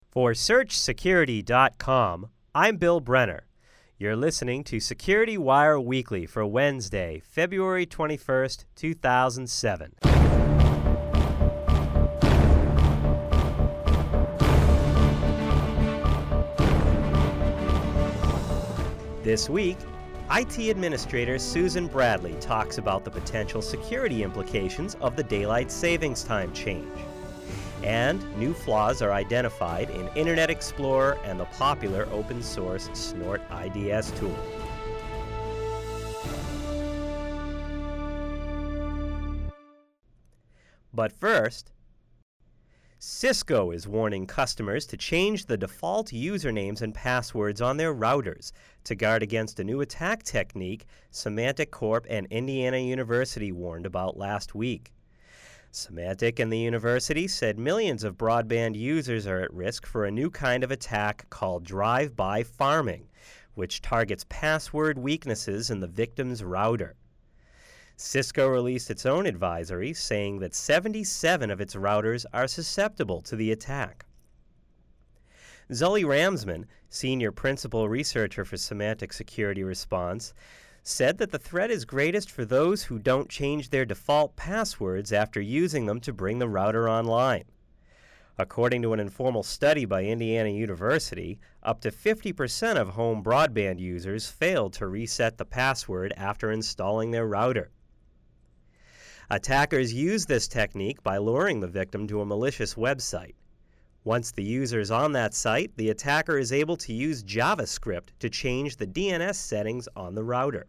For SearchSecurity.com, I'm Bill Brenner. You're listening to Security Wire Weekly for Wednesday, February 21st, 2007. This week, IT Administrator Susan Bradley talks about the potential security implications of the daylight savings time change. And new flaws are identified in Internet Explorer and the popular open-source Snort IDS tool. But first, Cisco is warning customers to change the default usernames and passwords on their routers to guard against a new attack technique Symantec Corp and Indiana University warned about last week. Symantec and the university said millions of broadband users are at risk for a new kind of attack called drive-by farming, which targets password weaknesses in the victim's router. Cisco released its own advisory saying that 77 of its routers are susceptible to the attack. Zully Ramsman, senior principal researcher for Symantec Security Response, said that the threat is greatest for those who don't change their default passwords after using them to bring the router online. According to an informal study by Indiana University, up to 50% of home broadband users failed to reset the password after installing their router. Attackers use this technique by luring the victim to a malicious website. Once the user is on that site, the attacker is able to use JavaScript to change the DNS settings on the router.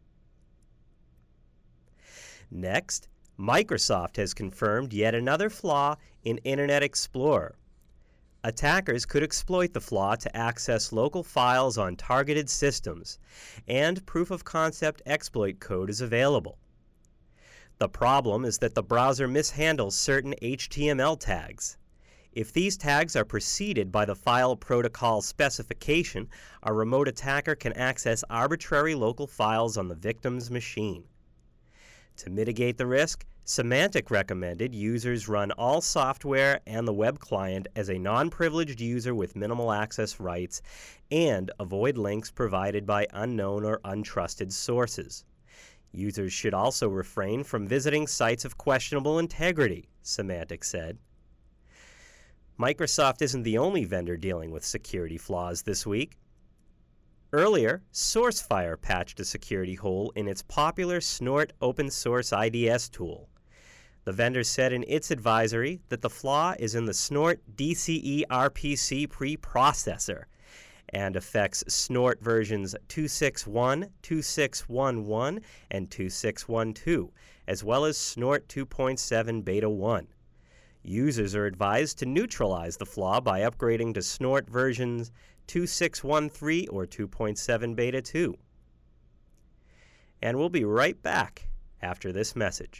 Next, Microsoft has confirmed yet another flaw in Internet Explorer. Attackers could exploit the flaw to access local files on targeted systems, and proof-of-concept exploit code is available. The problem is that the browser mishandles certain HTML tags. If these tags are preceded by the file protocol specification, a remote attacker can access arbitrary local files on the victim's machine. To mitigate the risk, Symantec recommended users run all software and the web client as a non-privileged user with minimal access rights and avoid links provided by unknown or untrusted sources. Users should also refrain from visiting sites of questionable integrity, Symantec said. Microsoft isn't the only vendor dealing with security flaws this week. Earlier, SourceFire patched a security hole in its popular Snort open-source IDS tool. The vendor said in its advisory that the flaw is in the Snort DCE RPC preprocessor and affects Snort versions 2.6.1, 2.6.1.1, and 2.6.1.2, as well as Snort 2.7 Beta 1. Users are advised to neutralize the flaw by upgrading to Snort versions 2.6.1.3 or 2.7 Beta 2. And we'll be right back after this message.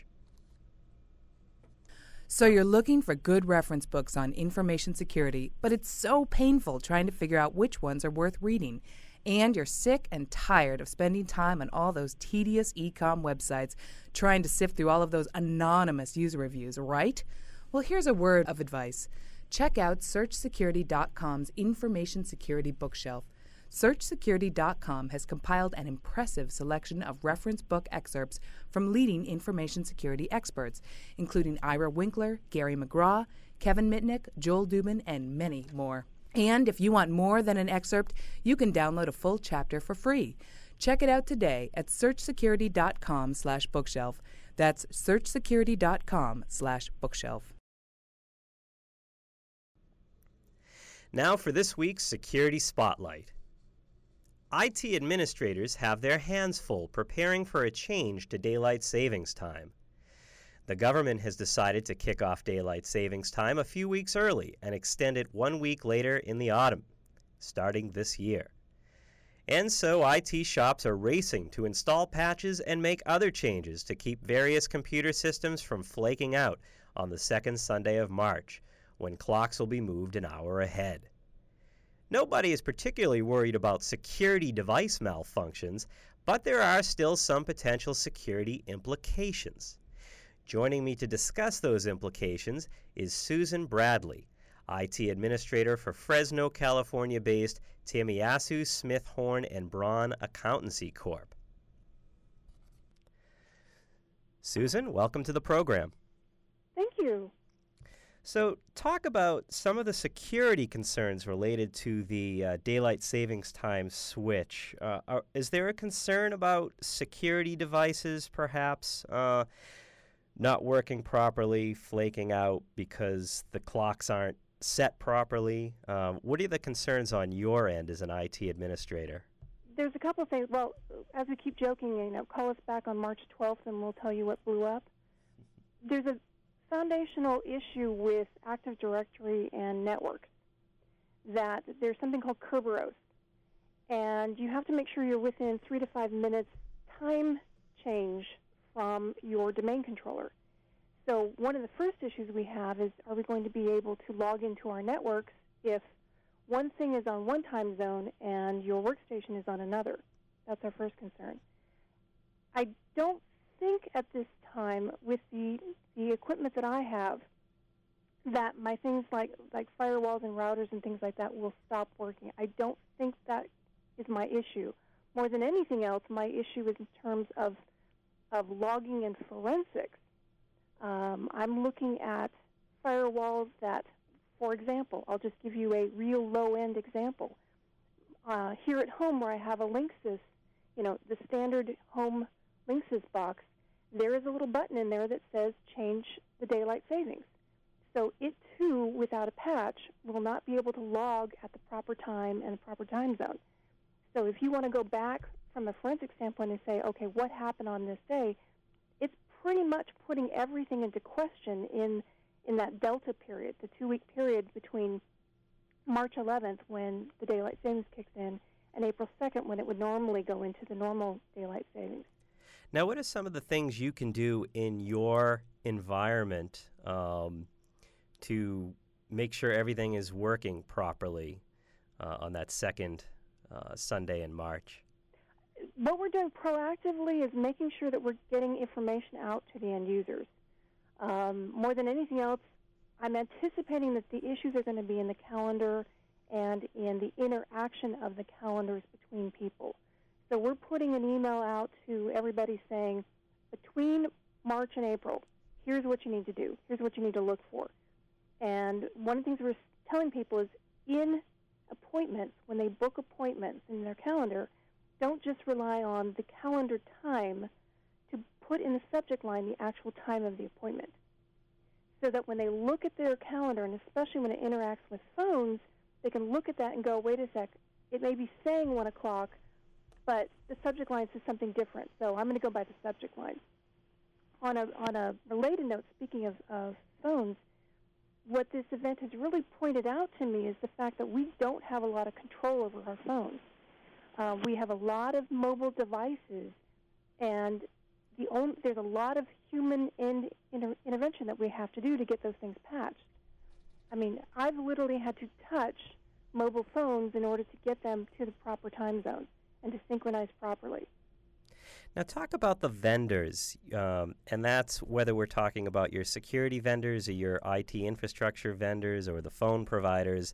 So you're looking for good reference books on information security, but it's so painful trying to figure out which ones are worth reading. And you're sick and tired of spending time on all those tedious e-com websites trying to sift through all of those anonymous user reviews, right? Well, here's a word of advice. Check out SearchSecurity.com's Information Security Bookshelf. SearchSecurity.com has compiled an impressive selection of reference book excerpts from leading information security experts, including Ira Winkler, Gary McGraw, Kevin Mitnick, Joel Dubin, and many more. And if you want more than an excerpt, you can download a full chapter for free. Check it out today at SearchSecurity.com/bookshelf. That's SearchSecurity.com/bookshelf. Now for this week's Security Spotlight. IT administrators have their hands full preparing for a change to daylight savings time. The government has decided to kick off daylight savings time a few weeks early and extend it 1 week later in the autumn, starting this year. And so IT shops are racing to install patches and make other changes to keep various computer systems from flaking out on the second Sunday of March, when clocks will be moved an hour ahead. Nobody is particularly worried about security device malfunctions, but there are still some potential security implications. Joining me to discuss those implications is Susan Bradley, IT Administrator for Fresno, California-based Tamiyasu Smith Horn and Braun Accountancy Corp. Susan, welcome to the program. Thank you. So talk about some of the security concerns related to the daylight savings time switch. Is there a concern about security devices perhaps not working properly, flaking out because the clocks aren't set properly? What are the concerns on your end as an IT administrator? There's a couple of things. Well, as we keep joking, call us back on March 12th and we'll tell you what blew up. There's a foundational issue with Active Directory and networks, that there's something called Kerberos, and you have to make sure you're within 3 to 5 minutes time change from your domain controller. So one of the first issues we have is, are we going to be able to log into our networks if one thing is on one time zone and your workstation is on another? That's our first concern. I don't think at this time, with the equipment that I have, that my things like firewalls and routers and things like that will stop working. I don't think that is my issue. More than anything else, my issue is in terms of logging and forensics. I'm looking at firewalls that, for example, I'll just give you a real low-end example. Here at home, where I have a Linksys, the standard home Linksys box, there is a little button in there that says change the daylight savings. So it, too, without a patch, will not be able to log at the proper time and the proper time zone. So if you want to go back from a forensic standpoint and say, okay, what happened on this day, it's pretty much putting everything into question in that delta period, the 2-week period between March 11th, when the daylight savings kicks in, and April 2nd, when it would normally go into the normal daylight savings. Now, what are some of the things you can do in your environment to make sure everything is working properly on that second Sunday in March? What we're doing proactively is making sure that we're getting information out to the end users. More than anything else, I'm anticipating that the issues are going to be in the calendar and in the interaction of the calendars between people. So we're putting an email out to everybody saying, between March and April, here's what you need to do. Here's what you need to look for. And one of the things we're telling people is, in appointments, when they book appointments in their calendar, don't just rely on the calendar time to put in the subject line the actual time of the appointment. So that when they look at their calendar, and especially when it interacts with phones, they can look at that and go, wait a sec, it may be saying 1 o'clock, but the subject line says something different, so I'm going to go by the subject line. On a related note, speaking of phones, what this event has really pointed out to me is the fact that we don't have a lot of control over our phones. We have a lot of mobile devices, and there's a lot of human intervention that we have to do to get those things patched. I mean, I've literally had to touch mobile phones in order to get them to the proper time zone and to synchronize properly. Now talk about the vendors, and that's whether we're talking about your security vendors or your IT infrastructure vendors or the phone providers.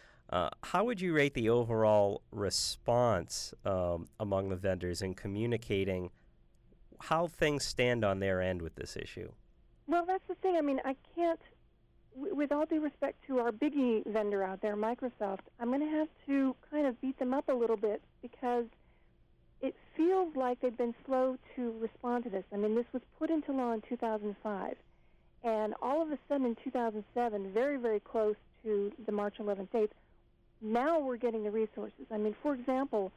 How would you rate the overall response among the vendors in communicating how things stand on their end with this issue? Well, that's the thing. I mean, I can't, with all due respect to our biggie vendor out there, Microsoft, I'm going to have to kind of beat them up a little bit because it feels like they've been slow to respond to this. I mean, this was put into law in 2005, and all of a sudden in 2007, very, very close to the March 11th date, now we're getting the resources. I mean, for example,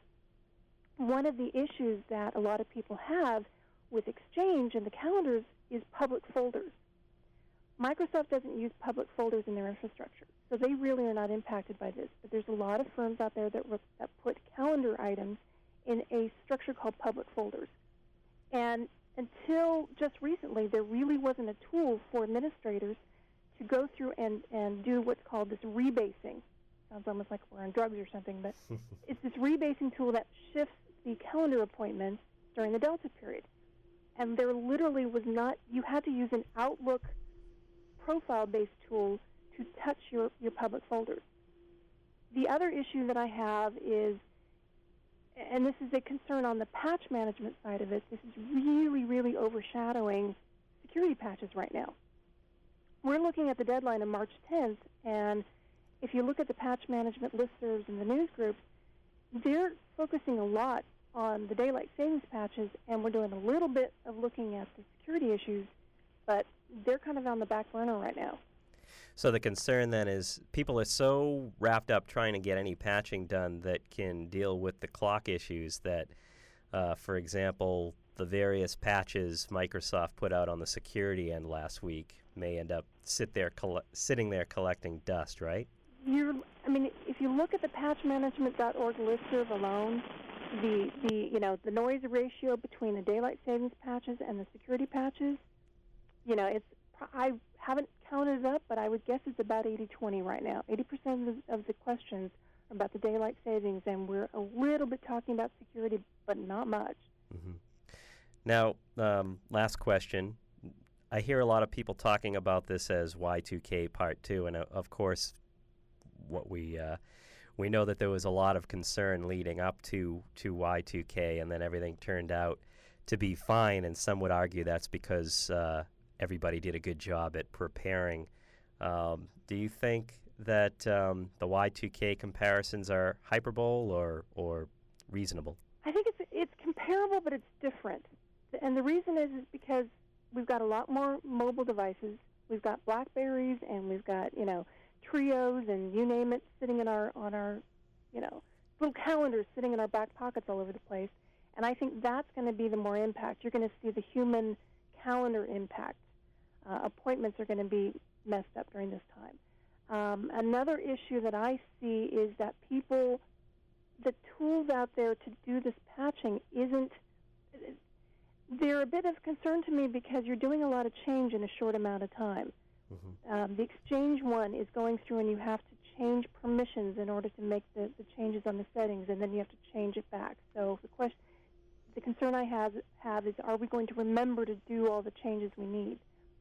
one of the issues that a lot of people have with Exchange and the calendars is public folders. Microsoft doesn't use public folders in their infrastructure, so they really are not impacted by this. But there's a lot of firms out there that put calendar items in a structure called public folders. And until just recently, there really wasn't a tool for administrators to go through and do what's called this rebasing. Sounds almost like we're on drugs or something, but it's this rebasing tool that shifts the calendar appointments during the Delta period. And there literally was not, you had to use an Outlook profile-based tool to touch your public folders. The other issue that I have is, and this is a concern on the patch management side of it, this is really, really overshadowing security patches right now. We're looking at the deadline of March 10th, and if you look at the patch management listservs and the news groups, they're focusing a lot on the daylight savings patches, and we're doing a little bit of looking at the security issues, but they're kind of on the back burner right now. So the concern then is people are so wrapped up trying to get any patching done that can deal with the clock issues that, for example, the various patches Microsoft put out on the security end last week may end up sitting there collecting dust, right? If you look at the patchmanagement.org listserv alone, the noise ratio between the daylight savings patches and the security patches, I haven't counted it up, but I would guess it's about 80-20 right now. 80% of the questions are about the daylight savings, and we're a little bit talking about security, but not much. Mm-hmm. Now, last question. I hear a lot of people talking about this as Y2K Part 2, and of course, what we know that there was a lot of concern leading up to Y2K, and then everything turned out to be fine, and some would argue that's because everybody did a good job at preparing. Do you think that the Y2K comparisons are hyperbole or reasonable? I think it's comparable, but it's different. And the reason is because we've got a lot more mobile devices. We've got BlackBerries, and we've got, Trios, and you name it, sitting on our little calendars sitting in our back pockets all over the place. And I think that's going to be the more impact. You're going to see the human calendar impact. Appointments are going to be messed up during this time. Another issue that I see is that the tools out there to do this patching they're a bit of concern to me because you're doing a lot of change in a short amount of time. Mm-hmm. The Exchange one is going through, and you have to change permissions in order to make the changes on the settings, and then you have to change it back. So the concern I have is, are we going to remember to do all the changes we need?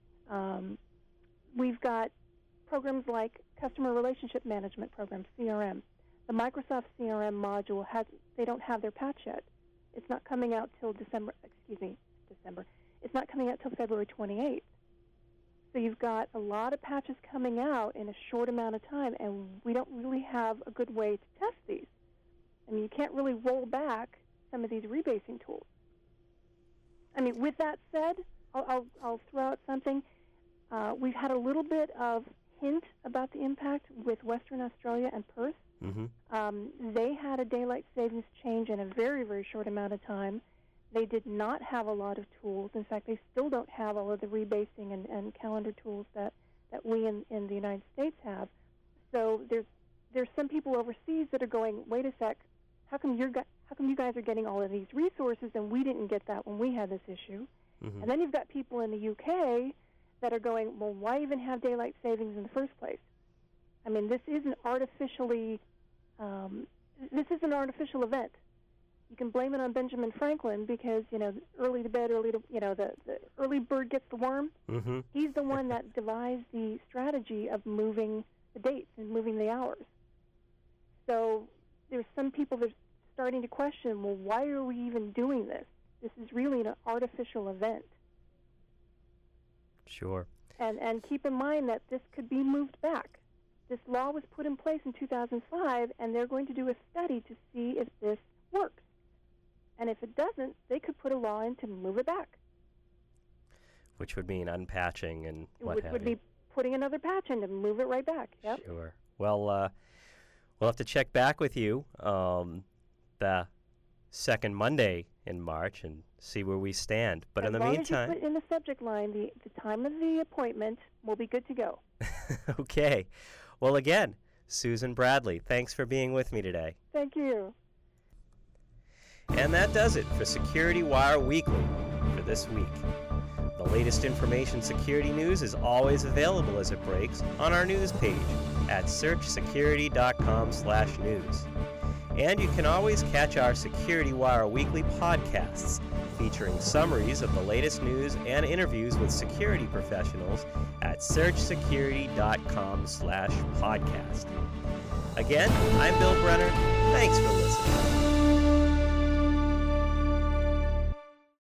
We've got programs like Customer Relationship Management Program, CRM. The Microsoft CRM module they don't have their patch yet. It's not coming out till December. It's not coming out till February 28th. So you've got a lot of patches coming out in a short amount of time, and we don't really have a good way to test these. You can't really roll back some of these rebasing tools. With that said, I'll throw out something. We've had a little bit of hint about the impact with Western Australia and Perth. Mm-hmm. They had a daylight savings change in a very, very short amount of time. They did not have a lot of tools. In fact, they still don't have all of the rebasing and calendar tools that we in the United States have. So there's some people overseas that are going, wait a sec, how come you guys are getting all of these resources and we didn't get that when we had this issue? Mm-hmm. And then you've got people in the UK that are going, well, why even have daylight savings in the first place? This is an artificial event. You can blame it on Benjamin Franklin because, early to bed, the early bird gets the worm. Mm-hmm. He's the one that devised the strategy of moving the dates and moving the hours. So there's some people that are starting to question, well, why are we even doing this? This is really an artificial event. Sure. And keep in mind that this could be moved back. This law was put in place in 2005, and they're going to do a study to see if this works. And if it doesn't, they could put a law in to move it back. Which would mean unpatching and what have you. Which would be putting another patch in to move it right back. Yep. Sure. Well, we'll have to check back with you the second Monday in March and see where we stand. But in the meantime, as long as you put in the subject line the time of the appointment, we'll be good to go. Okay. Well, again, Susan Bradley, thanks for being with me today. Thank you. And that does it for Security Wire Weekly for this week. The latest information security news is always available as it breaks on our news page at searchsecurity.com/news. And you can always catch our Security Wire Weekly podcasts featuring summaries of the latest news and interviews with security professionals at searchsecurity.com/podcast. Again, I'm Bill Brenner. Thanks for